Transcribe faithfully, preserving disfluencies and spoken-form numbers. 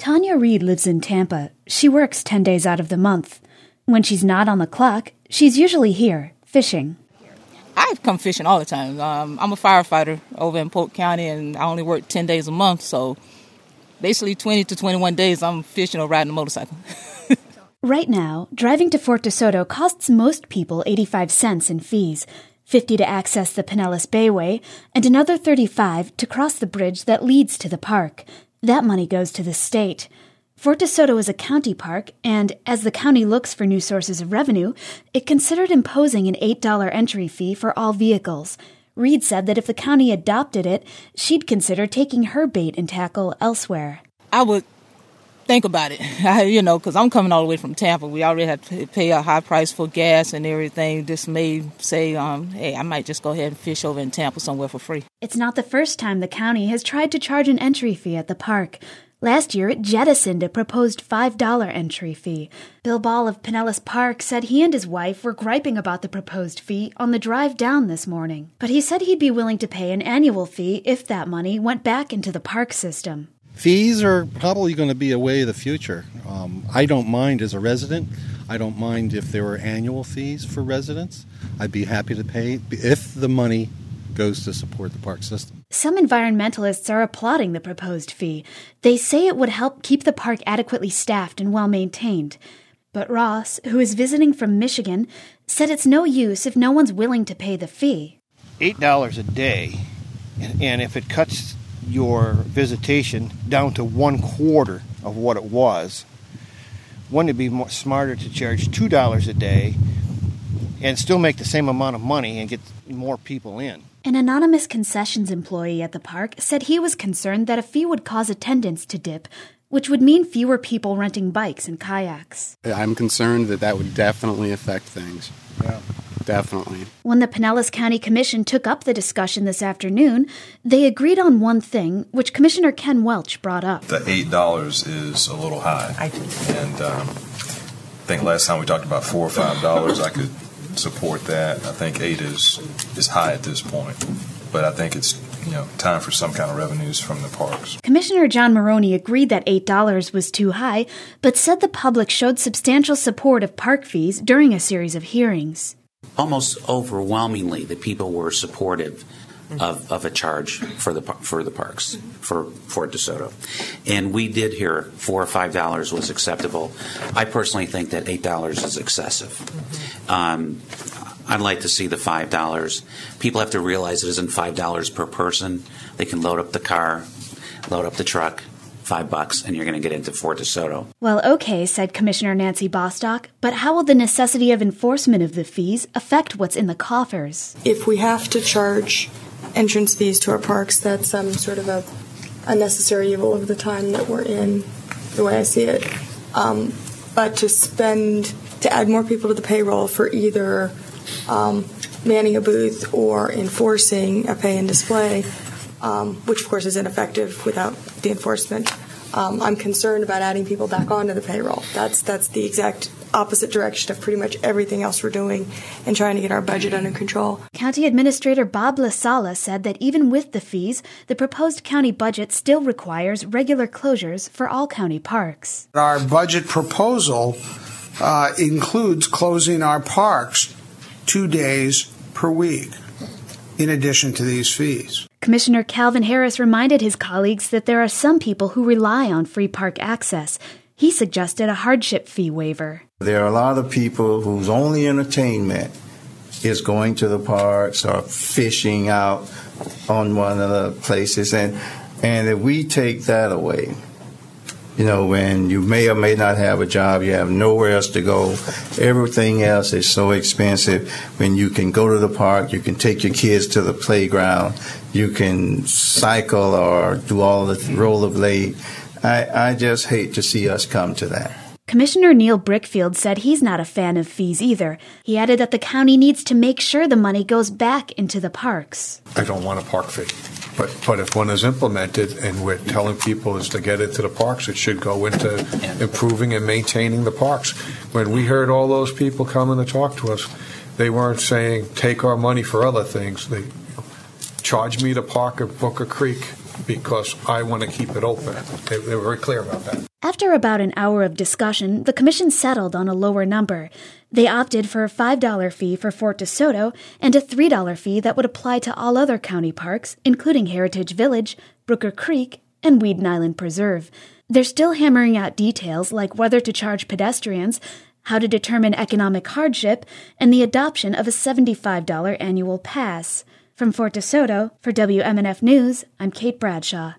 Tanya Reed lives in Tampa. She works ten days out of the month. When she's not on the clock, she's usually here, fishing. I come fishing all the time. Um, I'm a firefighter over in Polk County, and I only work ten days a month, so basically twenty to twenty-one days I'm fishing or riding a motorcycle. Right now, driving to Fort DeSoto costs most people eighty-five cents in fees, fifty to access the Pinellas Bayway, and another thirty-five to cross the bridge that leads to the park. That money goes to the state. Fort DeSoto is a county park, and as the county looks for new sources of revenue, it considered imposing an eight dollars entry fee for all vehicles. Reed said that if the county adopted it, she'd consider taking her bait and tackle elsewhere. I would think about it, I, you know, because I'm coming all the way from Tampa. We already have to pay a high price for gas and everything. This may say, um, hey, I might just go ahead and fish over in Tampa somewhere for free. It's not the first time the county has tried to charge an entry fee at the park. Last year, it jettisoned a proposed five dollars entry fee. Bill Ball of Pinellas Park said he and his wife were griping about the proposed fee on the drive down this morning. But he said he'd be willing to pay an annual fee if that money went back into the park system. Fees are probably going to be a way of the future. Um, I don't mind as a resident. I don't mind if there were annual fees for residents. I'd be happy to pay if the money goes to support the park system. Some environmentalists are applauding the proposed fee. They say it would help keep the park adequately staffed and well-maintained. But Ross, who is visiting from Michigan, said it's no use if no one's willing to pay the fee. eight dollars a day, and, and if it cuts your visitation down to one quarter of what it was, wouldn't it be more smarter to charge two dollars a day and still make the same amount of money and get more people in? An anonymous concessions employee at the park said he was concerned that a fee would cause attendance to dip, which would mean fewer people renting bikes and kayaks. I'm concerned that that would definitely affect things. Yeah, definitely. When the Pinellas County Commission took up the discussion this afternoon, they agreed on one thing, which Commissioner Ken Welch brought up. The eight dollars is a little high. I do. And um, I think last time we talked about four or five dollars, I could support that. I think eight is is high at this point, but I think it's you know time for some kind of revenues from the parks. Commissioner John Maroney agreed that eight dollars was too high, but said the public showed substantial support of park fees during a series of hearings. Almost overwhelmingly, the people were supportive of, of a charge for the for the parks for Fort DeSoto, and we did hear four or five dollars was acceptable. I personally think that eight dollars is excessive. Um, I'd like to see the five dollars. People have to realize it isn't five dollars per person. They can load up the car, load up the truck, five bucks, and you're going to get into Fort DeSoto. Well, okay, said Commissioner Nancy Bostock, but how will the necessity of enforcement of the fees affect what's in the coffers? If we have to charge entrance fees to our parks, that's um, sort of a unnecessary evil of the time that we're in, the way I see it. Um, but to spend, to add more people to the payroll for either um, manning a booth or enforcing a pay and display, um, which of course is ineffective without the enforcement, um, I'm concerned about adding people back onto the payroll. That's that's the exact opposite direction of pretty much everything else we're doing and trying to get our budget under control. County Administrator Bob LaSala said that even with the fees, the proposed county budget still requires regular closures for all county parks. Our budget proposal uh, includes closing our parks two days per week, in addition to these fees. Commissioner Calvin Harris reminded his colleagues that there are some people who rely on free park access. He suggested a hardship fee waiver. There are a lot of people whose only entertainment is going to the parks or fishing out on one of the places. And, and if we take that away, you know, when you may or may not have a job, you have nowhere else to go. Everything else is so expensive. When you can go to the park, you can take your kids to the playground, you can cycle or do all the rollerblade. I, I just hate to see us come to that. Commissioner Neil Brickfield said he's not a fan of fees either. He added that the county needs to make sure the money goes back into the parks. I don't want a park fee. But but if one is implemented and we're telling people is to get into the parks, it should go into improving and maintaining the parks. When we heard all those people coming to talk to us, they weren't saying take our money for other things. They charge me to park at Booker Creek because I want to keep it open. They, they were very clear about that. After about an hour of discussion, the commission settled on a lower number. They opted for a five dollars fee for Fort DeSoto and a three dollars fee that would apply to all other county parks, including Heritage Village, Brooker Creek, and Weeden Island Preserve. They're still hammering out details like whether to charge pedestrians, how to determine economic hardship, and the adoption of a seventy-five dollars annual pass. From Fort DeSoto, for W M N F News, I'm Kate Bradshaw.